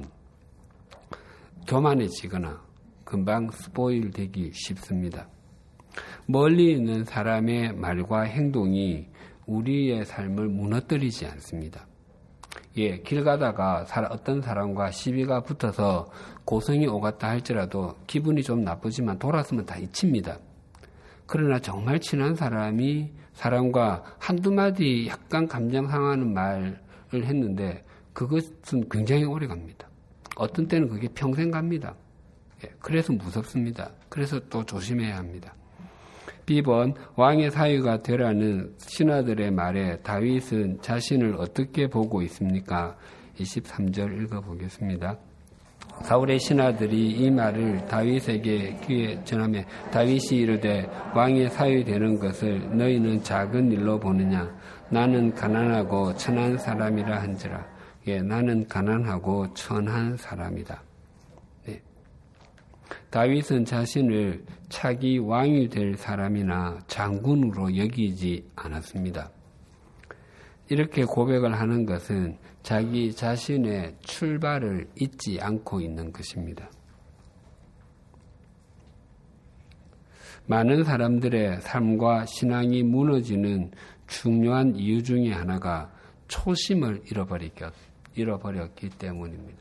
교만해지거나 금방 스포일 되기 쉽습니다. 멀리 있는 사람의 말과 행동이 우리의 삶을 무너뜨리지 않습니다. 예, 길 가다가 어떤 사람과 시비가 붙어서 고성이 오갔다 할지라도 기분이 좀 나쁘지만 돌아서면 다 잊힙니다. 그러나 정말 친한 사람이 사람과 한두 마디 약간 감정 상하는 말을 했는데 그것은 굉장히 오래 갑니다. 어떤 때는 그게 평생 갑니다. 예, 그래서 무섭습니다. 그래서 또 조심해야 합니다. B번 왕의 사위가 되라는 신하들의 말에 다윗은 자신을 어떻게 보고 있습니까? 23절 읽어보겠습니다. 사울의 신하들이 이 말을 다윗에게 귀에 전하며 다윗이 이르되 왕의 사위 되는 것을 너희는 작은 일로 보느냐? 나는 가난하고 천한 사람이라 한지라. 예, 나는 가난하고 천한 사람이다. 네. 다윗은 자신을 차기 왕이 될 사람이나 장군으로 여기지 않았습니다. 이렇게 고백을 하는 것은 자기 자신의 출발을 잊지 않고 있는 것입니다. 많은 사람들의 삶과 신앙이 무너지는 중요한 이유 중에 하나가 초심을 잃어버렸기 때문입니다.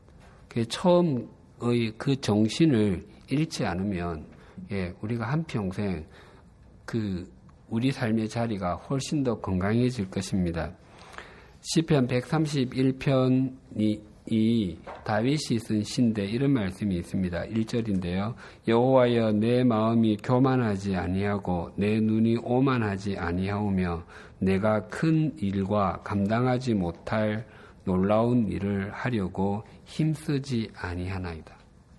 처음의 그 정신을 잃지 않으면 우리가 한평생 우리 삶의 자리가 훨씬 더 건강해질 것입니다. 시편 131편이 다윗이 쓴 시인데 이런 말씀이 있습니다. 1절인데요. 여호와여 내 마음이 교만하지 아니하고 내 눈이 오만하지 아니하오며 내가 큰 일과 감당하지 못할 놀라운 일을 하려고 힘쓰지 아니하나이다.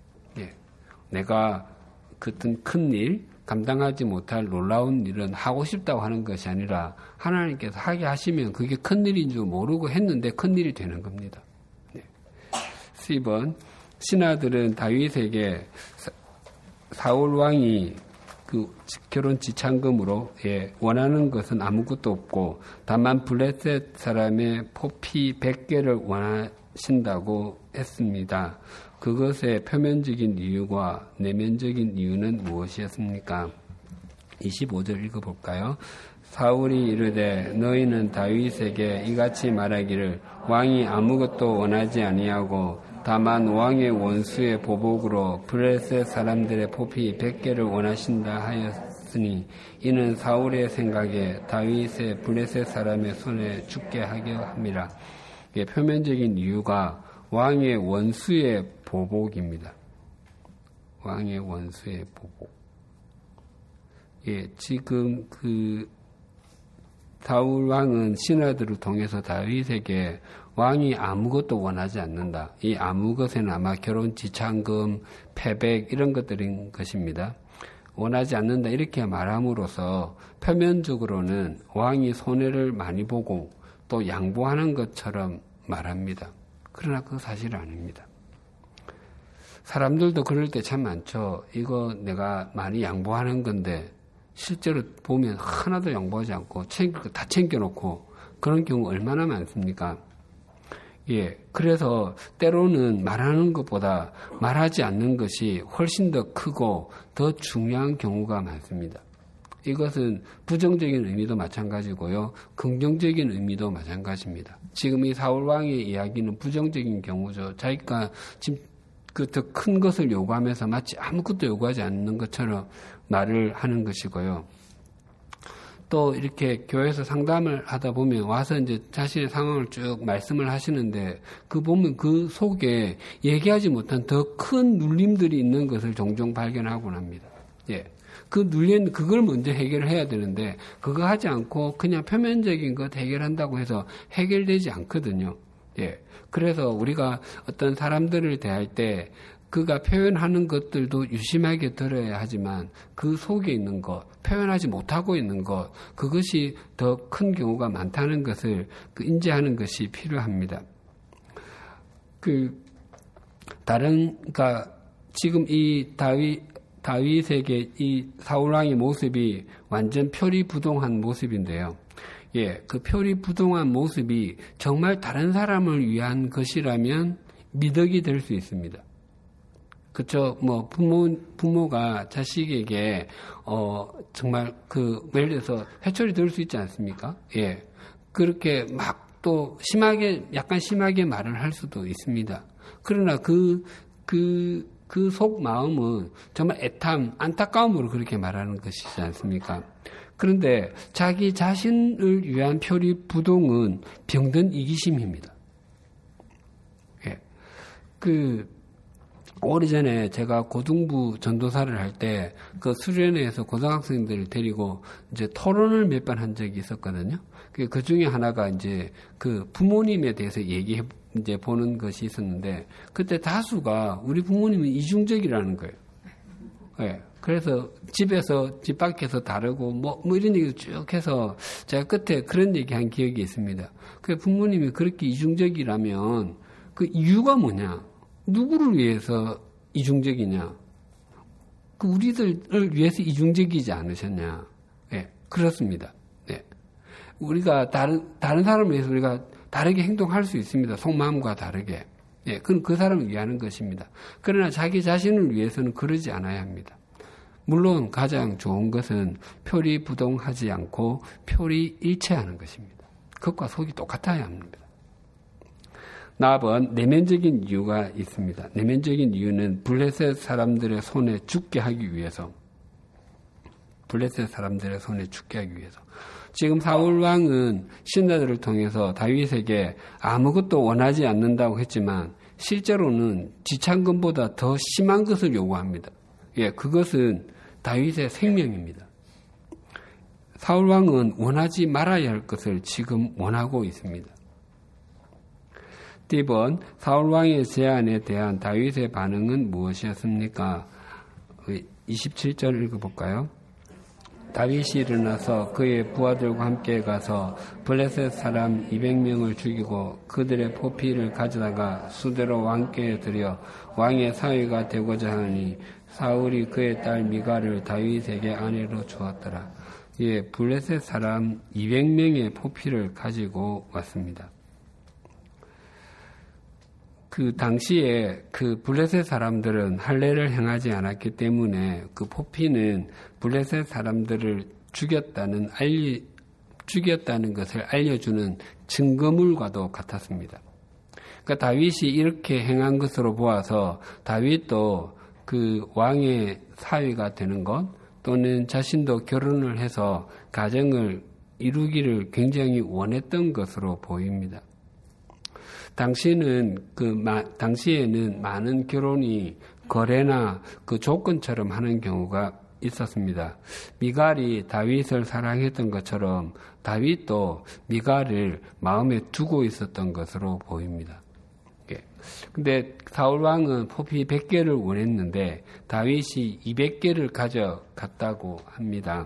내가 어떤 큰 일, 감당하지 못할 놀라운 일은 하고 싶다고 하는 것이 아니라 하나님께서 하게 하시면 그게 큰 일인 줄 모르고 했는데 큰 일이 되는 겁니다. 10번 신하들은 다윗에게 사울 왕이 결혼 지참금으로 원하는 것은 아무것도 없고 다만 블레셋 사람의 포피 100개를 원하신다고 했습니다. 그것의 표면적인 이유와 내면적인 이유는 무엇이었습니까? 25절 읽어볼까요? 사울이 이르되 너희는 다윗에게 이같이 말하기를 왕이 아무것도 원하지 아니하고 다만 왕의 원수의 보복으로 블레셋 사람들의 포피 100개를 원하신다 하였으니 이는 사울의 생각에 다윗의 블레셋 사람의 손에 죽게 하려 함이라. 표면적인 이유가 왕의 원수의 보복입니다. 왕의 원수의 보복. 지금 사울 왕은 신하들을 통해서 다윗에게 왕이 아무것도 원하지 않는다. 이 아무것에는 아마 결혼 지참금, 패백 이런 것들인 것입니다. 원하지 않는다 이렇게 말함으로써 표면적으로는 왕이 손해를 많이 보고 또 양보하는 것처럼 말합니다. 그러나 그 사실은 아닙니다. 사람들도 그럴 때 참 많죠. 이거 내가 많이 양보하는 건데 실제로 보면 하나도 양보하지 않고 챙길 거 다 챙겨놓고 그런 경우 얼마나 많습니까? 예, 그래서 때로는 말하는 것보다 말하지 않는 것이 훨씬 더 크고 더 중요한 경우가 많습니다. 이것은 부정적인 의미도 마찬가지고요. 긍정적인 의미도 마찬가지입니다. 지금 이 사울왕의 이야기는 부정적인 경우죠. 자기가 지금 그 더 큰 것을 요구하면서 마치 아무것도 요구하지 않는 것처럼 말을 하는 것이고요. 또 이렇게 교회에서 상담을 하다 보면 와서 이제 자신의 상황을 쭉 말씀을 하시는데 그 보면 그 속에 얘기하지 못한 더 큰 눌림들이 있는 것을 종종 발견하곤 합니다. 예. 그 눌린 그걸 먼저 해결을 해야 되는데 그거 하지 않고 그냥 표면적인 것 해결한다고 해서 해결되지 않거든요. 예. 그래서 우리가 어떤 사람들을 대할 때 그가 표현하는 것들도 유심하게 들어야 하지만 그 속에 있는 것, 표현하지 못하고 있는 것, 그것이 더 큰 경우가 많다는 것을 인지하는 것이 필요합니다. 그러니까 지금 이 다윗에게 이 사울왕의 모습이 완전 표리부동한 모습인데요. 예, 그 표리부동한 모습이 정말 다른 사람을 위한 것이라면 미덕이 될 수 있습니다. 그쵸? 뭐, 부모가 자식에게, 정말 예를 들어서 회초리 들 수 있지 않습니까? 예. 그렇게 막 또 약간 심하게 말을 할 수도 있습니다. 그러나 그 속 마음은 정말 애탐, 안타까움으로 그렇게 말하는 것이지 않습니까? 그런데 자기 자신을 위한 표리부동은 병든 이기심입니다. 예. 오래전에 제가 고등부 전도사를 할 때 그 수련회에서 고등학생들을 데리고 이제 토론을 몇 번 한 적이 있었거든요. 그 중에 하나가 이제 그 부모님에 대해서 이제 보는 것이 있었는데 그때 다수가 우리 부모님은 이중적이라는 거예요. 예. 그래서 집 밖에서 다르고 뭐 이런 얘기를 쭉 해서 제가 끝에 그런 얘기 한 기억이 있습니다. 그 부모님이 그렇게 이중적이라면 그 이유가 뭐냐? 누구를 위해서 이중적이냐? 그 우리들을 위해서 이중적이지 않으셨냐? 예, 그렇습니다. 네. 우리가 다른 사람을 위해서 우리가 다르게 행동할 수 있습니다. 속마음과 다르게. 예, 그건 그 사람을 위하는 것입니다. 그러나 자기 자신을 위해서는 그러지 않아야 합니다. 물론 가장 좋은 것은 표리부동하지 않고 표리일체하는 것입니다. 그것과 속이 똑같아야 합니다. 나아번 내면적인 이유가 있습니다. 내면적인 이유는 블레셋 사람들의 손에 죽게 하기 위해서. 지금 사울 왕은 신하들을 통해서 다윗에게 아무것도 원하지 않는다고 했지만 실제로는 지참금보다 더 심한 것을 요구합니다. 예, 그것은 다윗의 생명입니다. 사울 왕은 원하지 말아야 할 것을 지금 원하고 있습니다. 띠번 사울 왕의 제안에 대한 다윗의 반응은 무엇이었습니까? 27절 읽어볼까요? 다윗이 일어나서 그의 부하들과 함께 가서 블레셋 사람 200명을 죽이고 그들의 포피를 가져다가 수대로 왕께 드려 왕의 사위가 되고자 하니 사울이 그의 딸 미가를 다윗에게 아내로 주었더라. 예, 블레셋 사람 200명의 포피를 가지고 왔습니다. 그 당시에 그 블레셋 사람들은 할례를 행하지 않았기 때문에 그 포피는 블레셋 사람들을 죽였다는 것을 알려주는 증거물과도 같았습니다. 그러니까 다윗이 이렇게 행한 것으로 보아서 다윗도 그 왕의 사위가 되는 것 또는 자신도 결혼을 해서 가정을 이루기를 굉장히 원했던 것으로 보입니다. 당시에는 많은 결혼이 거래나 그 조건처럼 하는 경우가 있었습니다. 미갈이 다윗을 사랑했던 것처럼 다윗도 미갈을 마음에 두고 있었던 것으로 보입니다. 근데 사울 왕은 포피 100개를 원했는데 다윗이 200개를 가져갔다고 합니다.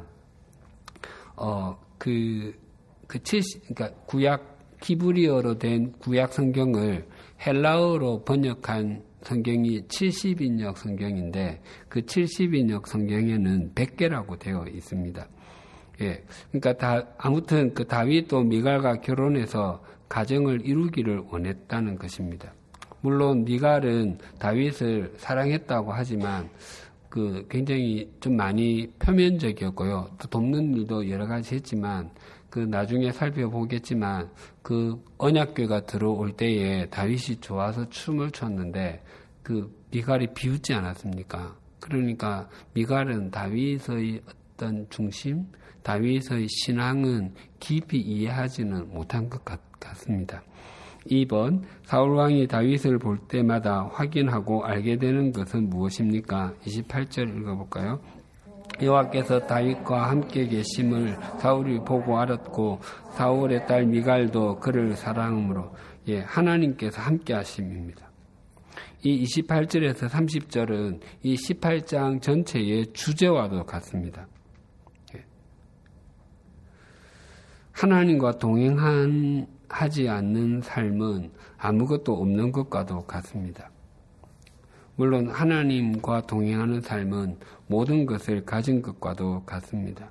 그러니까 구약 히브리어로 된 구약 성경을 헬라어로 번역한 성경이 70인역 성경인데 그 70인역 성경에는 100개라고 되어 있습니다. 예. 그러니까 아무튼 그 다윗도 미갈과 결혼해서 가정을 이루기를 원했다는 것입니다. 물론 미갈은 다윗을 사랑했다고 하지만 그 굉장히 좀 많이 표면적이었고요. 또 돕는 일도 여러 가지 했지만 그 나중에 살펴보겠지만 그 언약궤가 들어올 때에 다윗이 좋아서 춤을 췄는데 그 미갈이 비웃지 않았습니까? 그러니까 미갈은 다윗의 어떤 중심, 다윗의 신앙은 깊이 이해하지는 못한 것 같습니다. 2번, 사울왕이 다윗을 볼 때마다 확인하고 알게 되는 것은 무엇입니까? 28절 읽어볼까요? 여호와께서 다윗과 함께 계심을 사울이 보고 알았고 사울의 딸 미갈도 그를 사랑하므로 하나님께서 함께 하심입니다. 이 28절에서 30절은 이 18장 전체의 주제와도 같습니다. 하나님과 동행하지 않는 삶은 아무것도 없는 것과도 같습니다. 물론 하나님과 동행하는 삶은 모든 것을 가진 것과도 같습니다.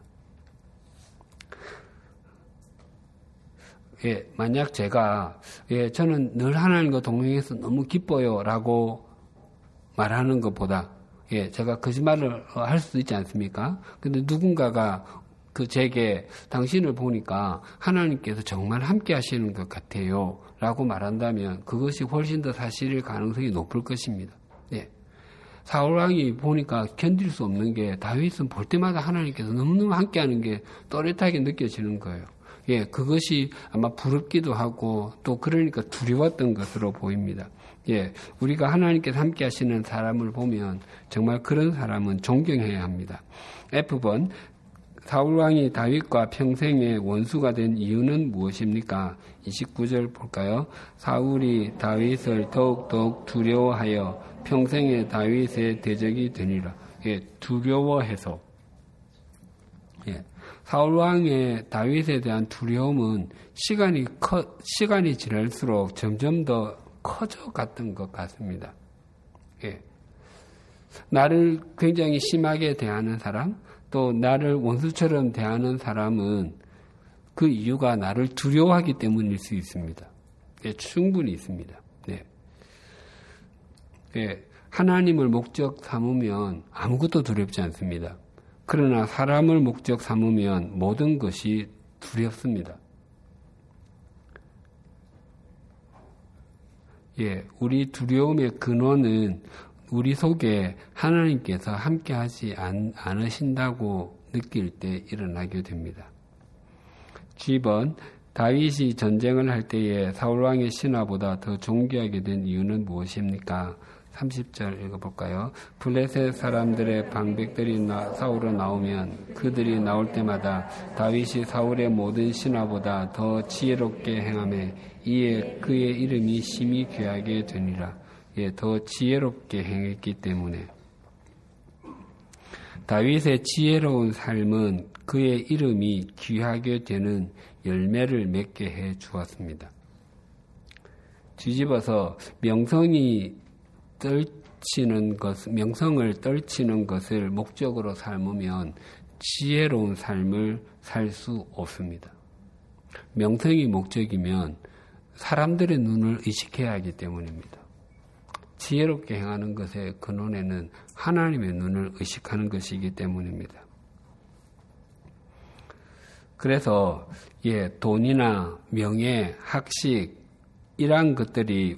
만약 제가 저는 늘 하나님과 동행해서 너무 기뻐요 라고 말하는 것보다 제가 거짓말을 할 수도 있지 않습니까? 근데 누군가가 제게 당신을 보니까 하나님께서 정말 함께 하시는 것 같아요 라고 말한다면 그것이 훨씬 더 사실일 가능성이 높을 것입니다. 사울왕이 보니까 견딜 수 없는 게 다윗은 볼 때마다 하나님께서 너무너무 함께 하는 게 또렷하게 느껴지는 거예요. 그것이 아마 부럽기도 하고 또 그러니까 두려웠던 것으로 보입니다. 우리가 하나님께서 함께 하시는 사람을 보면 정말 그런 사람은 존경해야 합니다. F번, 사울왕이 다윗과 평생의 원수가 된 이유는 무엇입니까? 29절 볼까요? 사울이 다윗을 더욱더욱 두려워하여 평생에 다윗의 대적이 되니라. 두려워해서. 사울왕의 다윗에 대한 두려움은 시간이 지날수록 점점 더 커져갔던 것 같습니다. 나를 굉장히 심하게 대하는 사람, 또 나를 원수처럼 대하는 사람은 그 이유가 나를 두려워하기 때문일 수 있습니다. 충분히 있습니다. 하나님을 목적 삼으면 아무것도 두렵지 않습니다. 그러나 사람을 목적 삼으면 모든 것이 두렵습니다. 우리 두려움의 근원은 우리 속에 하나님께서 함께 하지 않으신다고 느낄 때 일어나게 됩니다. G번, 다윗이 전쟁을 할 때에 사울왕의 신하보다 더 존귀하게 된 이유는 무엇입니까? 30절 읽어볼까요? 블레셋 사람들의 방백들이 사울로 나오면 그들이 나올 때마다 다윗이 사울의 모든 신하보다 더 지혜롭게 행하매 이에 그의 이름이 심히 귀하게 되니라. 더 지혜롭게 행했기 때문에. 다윗의 지혜로운 삶은 그의 이름이 귀하게 되는 열매를 맺게 해 주었습니다. 뒤집어서 명성을 떨치는 것을 목적으로 삼으면 지혜로운 삶을 살 수 없습니다. 명성이 목적이면 사람들의 눈을 의식해야 하기 때문입니다. 지혜롭게 행하는 것의 근원에는 하나님의 눈을 의식하는 것이기 때문입니다. 그래서 돈이나 명예, 학식 이러한 것들이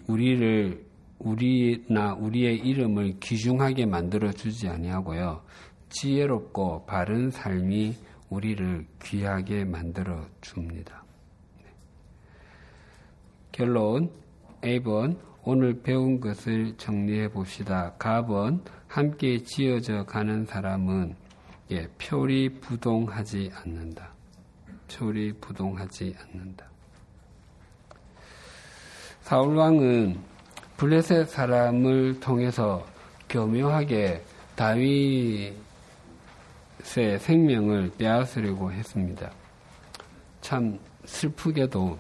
우리나 우리의 이름을 귀중하게 만들어주지 아니하고요. 지혜롭고 바른 삶이 우리를 귀하게 만들어줍니다. 결론 A번, 오늘 배운 것을 정리해 봅시다. 가번, 함께 지어져 가는 사람은 표리부동하지 않는다. 표리부동하지 않는다. 사울왕은 블레셋 사람을 통해서 교묘하게 다윗의 생명을 빼앗으려고 했습니다. 참 슬프게도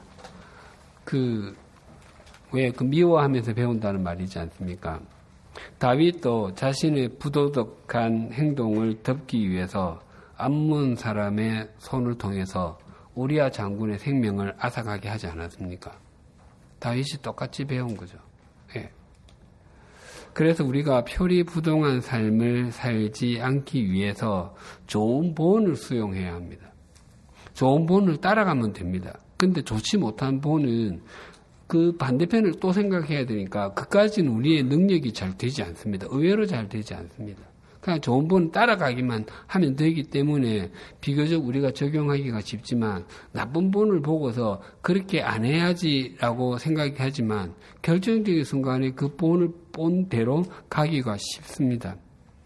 미워하면서 배운다는 말이지 않습니까? 다윗도 자신의 부도덕한 행동을 덮기 위해서 암몬 사람의 손을 통해서 우리아 장군의 생명을 앗아가게 하지 않았습니까? 다윗이 똑같이 배운 거죠. 예. 그래서 우리가 표리부동한 삶을 살지 않기 위해서 좋은 본을 수용해야 합니다. 좋은 본을 따라가면 됩니다. 근데 좋지 못한 본은 그 반대편을 또 생각해야 되니까 그까지는 우리의 능력이 잘 되지 않습니다. 의외로 잘 되지 않습니다. 그냥 좋은 본 따라가기만 하면 되기 때문에 비교적 우리가 적용하기가 쉽지만 나쁜 본을 보고서 그렇게 안 해야지라고 생각하지만 결정적인 순간에 그 본대로 가기가 쉽습니다.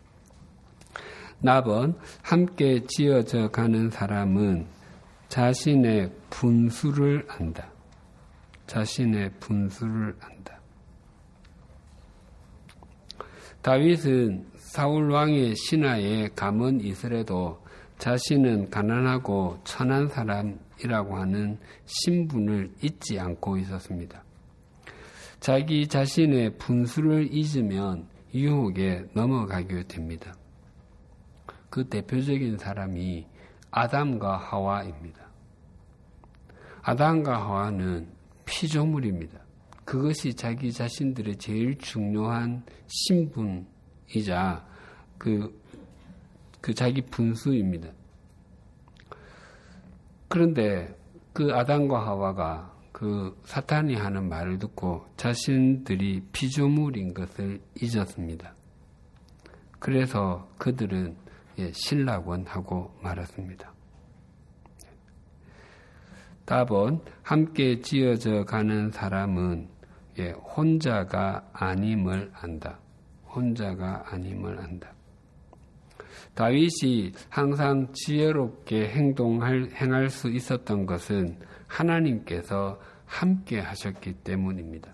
나번 함께 지어져 가는 사람은 자신의 분수를 안다. 자신의 분수를 안다. 다윗은 사울 왕의 신하에 감은 있으래도 자신은 가난하고 천한 사람이라고 하는 신분을 잊지 않고 있었습니다. 자기 자신의 분수를 잊으면 유혹에 넘어가게 됩니다. 그 대표적인 사람이 아담과 하와입니다. 아담과 하와는 피조물입니다. 그것이 자기 자신들의 제일 중요한 신분이자 그 자기 분수입니다. 그런데 그 아담과 하와가 그 사탄이 하는 말을 듣고 자신들이 피조물인 것을 잊었습니다. 그래서 그들은 신락원 하고 말았습니다. 답은 함께 지어져 가는 사람은 혼자가 아님을 안다. 혼자가 아님을 안다. 다윗이 항상 지혜롭게 행할 수 있었던 것은 하나님께서 함께 하셨기 때문입니다.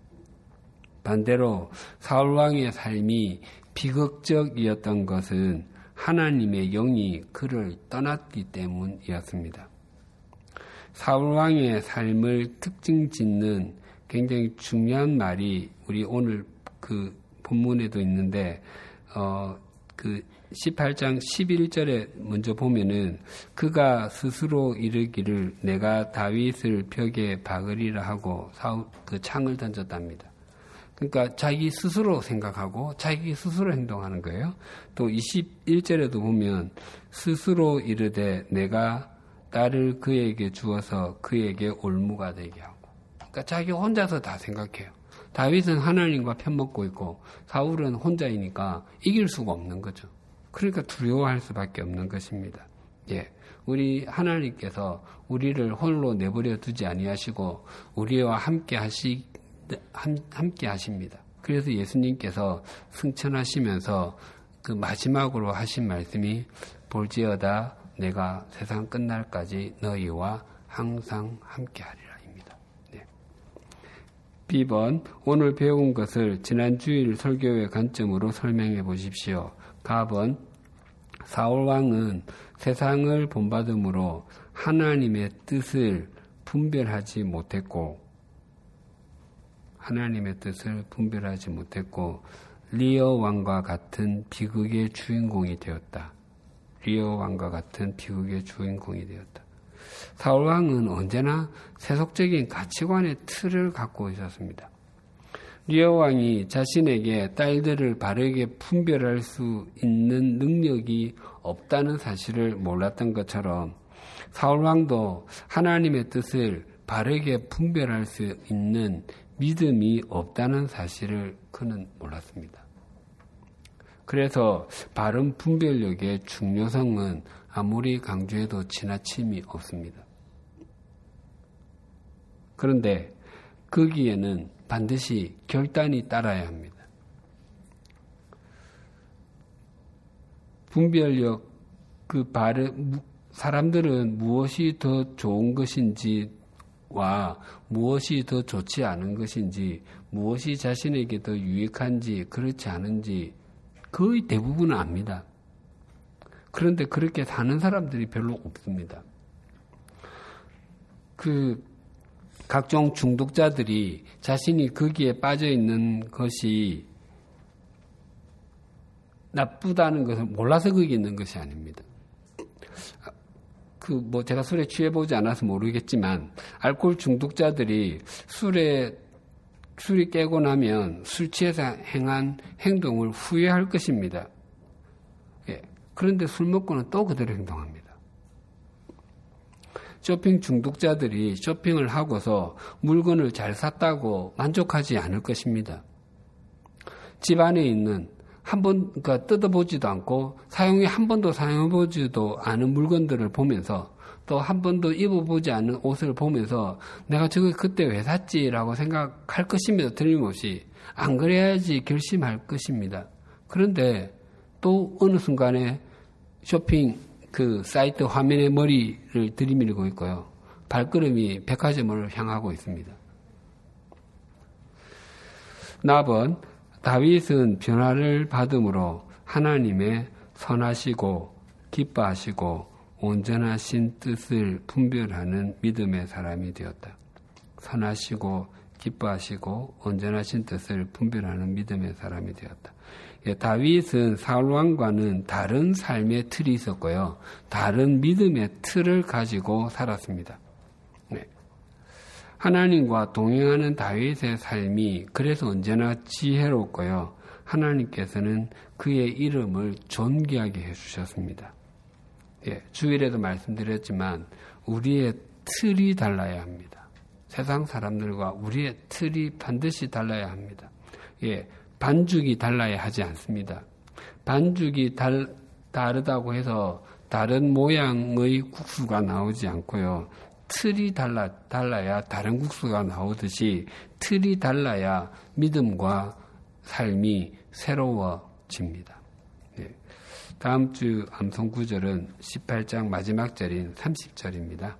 반대로 사울왕의 삶이 비극적이었던 것은 하나님의 영이 그를 떠났기 때문이었습니다. 사울왕의 삶을 특징 짓는 굉장히 중요한 말이 우리 오늘 그 본문에도 있는데 그 18장 11절에 먼저 보면은 그가 스스로 이르기를 내가 다윗을 벽에 박으리라 하고 그 창을 던졌답니다. 그러니까 자기 스스로 생각하고 자기 스스로 행동하는 거예요. 또 21절에도 보면 스스로 이르되 내가 딸을 그에게 주어서 그에게 올무가 되게 하고. 그러니까 자기 혼자서 다 생각해요. 다윗은 하나님과 편먹고 있고 사울은 혼자이니까 이길 수가 없는 거죠. 그러니까 두려워할 수밖에 없는 것입니다. 우리 하나님께서 우리를 홀로 내버려 두지 아니하시고 우리와 함께 하십니다. 그래서 예수님께서 승천하시면서 그 마지막으로 하신 말씀이 볼지어다 내가 세상 끝날까지 너희와 항상 함께하리라입니다. B번 오늘 배운 것을 지난 주일 설교의 관점으로 설명해 보십시오. 가번 사울왕은 세상을 본받음으로 하나님의 뜻을 분별하지 못했고 리어 왕과 같은 비극의 주인공이 되었다. 사울왕은 언제나 세속적인 가치관의 틀을 갖고 있었습니다. 리어 왕이 자신에게 딸들을 바르게 분별할 수 있는 능력이 없다는 사실을 몰랐던 것처럼 사울왕도 하나님의 뜻을 바르게 분별할 수 있는 믿음이 없다는 사실을 그는 몰랐습니다. 그래서 바른 분별력의 중요성은 아무리 강조해도 지나침이 없습니다. 그런데 거기에는 반드시 결단이 따라야 합니다. 분별력 사람들은 무엇이 더 좋은 것인지와 무엇이 더 좋지 않은 것인지, 무엇이 자신에게 더 유익한지 그렇지 않은지 거의 대부분은 압니다. 그런데 그렇게 사는 사람들이 별로 없습니다. 각종 중독자들이 자신이 거기에 빠져 있는 것이 나쁘다는 것을 몰라서 거기 있는 것이 아닙니다. 제가 술에 취해보지 않아서 모르겠지만, 알코올 중독자들이 술이 깨고 나면 술 취해서 행한 행동을 후회할 것입니다. 예. 그런데 술 먹고는 또 그대로 행동합니다. 쇼핑 중독자들이 쇼핑을 하고서 물건을 잘 샀다고 만족하지 않을 것입니다. 집 안에 있는 그러니까 뜯어보지도 않고 한 번도 사용해보지도 않은 물건들을 보면서, 또 한 번도 입어보지 않은 옷을 보면서 내가 저거 그때 왜 샀지라고 생각할 것입니다. 틀림없이. 안 그래야지 결심할 것입니다. 그런데 또 어느 순간에 쇼핑 사이트 화면에 머리를 들이밀고 있고요. 발걸음이 백화점을 향하고 있습니다. 나번 다윗은 변화를 받음으로 하나님의 선하시고 기뻐하시고 온전하신 뜻을 분별하는 믿음의 사람이 되었다. 선하시고 기뻐하시고 온전하신 뜻을 분별하는 믿음의 사람이 되었다. 다윗은 사울왕과는 다른 삶의 틀이 있었고요. 다른 믿음의 틀을 가지고 살았습니다. 하나님과 동행하는 다윗의 삶이 그래서 언제나 지혜롭고요. 하나님께서는 그의 이름을 존귀하게 해주셨습니다. 주일에도 말씀드렸지만 우리의 틀이 달라야 합니다. 세상 사람들과 우리의 틀이 반드시 달라야 합니다. 반죽이 달라야 하지 않습니다. 반죽이 다르다고 해서 다른 모양의 국수가 나오지 않고요. 틀이 달라야 다른 국수가 나오듯이 틀이 달라야 믿음과 삶이 새로워집니다. 다음 주 암송 구절은 18장 마지막 절인 30절입니다.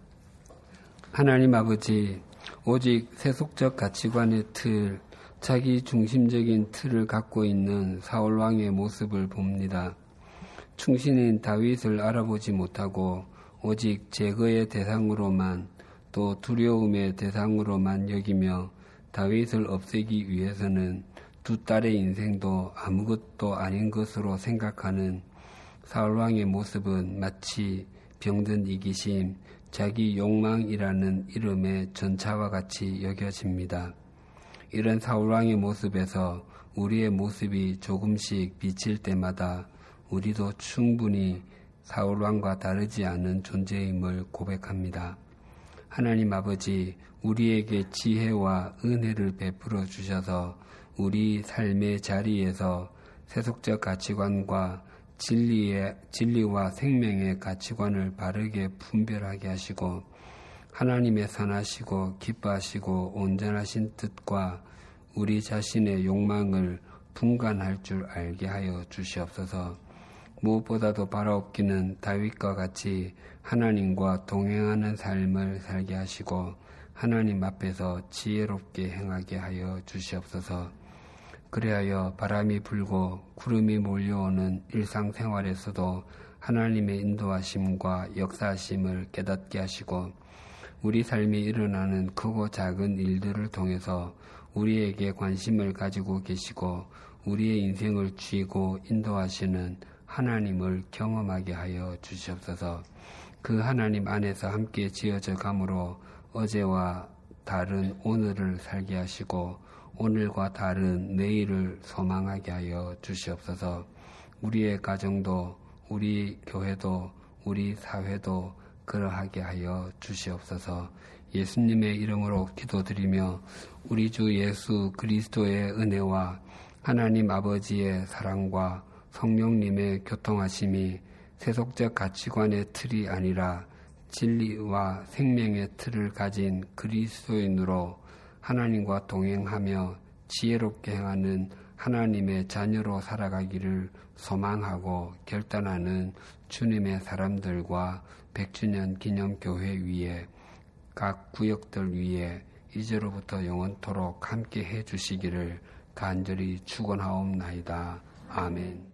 하나님 아버지, 오직 세속적 가치관의 틀, 자기 중심적인 틀을 갖고 있는 사울왕의 모습을 봅니다. 충신인 다윗을 알아보지 못하고 오직 제거의 대상으로만, 또 두려움의 대상으로만 여기며 다윗을 없애기 위해서는 두 딸의 인생도 아무것도 아닌 것으로 생각하는 사울왕의 모습은 마치 병든 이기심, 자기 욕망이라는 이름의 전차와 같이 여겨집니다. 이런 사울왕의 모습에서 우리의 모습이 조금씩 비칠 때마다 우리도 충분히 사울왕과 다르지 않은 존재임을 고백합니다. 하나님 아버지, 우리에게 지혜와 은혜를 베풀어 주셔서 우리 삶의 자리에서 세속적 가치관과 진리와 생명의 가치관을 바르게 분별하게 하시고 하나님의 선하시고 기뻐하시고 온전하신 뜻과 우리 자신의 욕망을 분간할 줄 알게 하여 주시옵소서. 무엇보다도 바라옵기는 다윗과 같이 하나님과 동행하는 삶을 살게 하시고 하나님 앞에서 지혜롭게 행하게 하여 주시옵소서. 그리하여 바람이 불고 구름이 몰려오는 일상생활에서도 하나님의 인도하심과 역사하심을 깨닫게 하시고 우리 삶에 일어나는 크고 작은 일들을 통해서 우리에게 관심을 가지고 계시고 우리의 인생을 쥐고 인도하시는 하나님을 경험하게 하여 주시옵소서. 그 하나님 안에서 함께 지어져 가므로 어제와 다른 오늘을 살게 하시고 오늘과 다른 내일을 소망하게 하여 주시옵소서. 우리의 가정도 우리 교회도 우리 사회도 그러하게 하여 주시옵소서. 예수님의 이름으로 기도드리며 우리 주 예수 그리스도의 은혜와 하나님 아버지의 사랑과 성령님의 교통하심이 세속적 가치관의 틀이 아니라 진리와 생명의 틀을 가진 그리스도인으로 하나님과 동행하며 지혜롭게 행하는 하나님의 자녀로 살아가기를 소망하고 결단하는 주님의 사람들과 100주년 기념교회 위에 각 구역들 위에 이제로부터 영원토록 함께 해주시기를 간절히 축원하옵나이다. 아멘.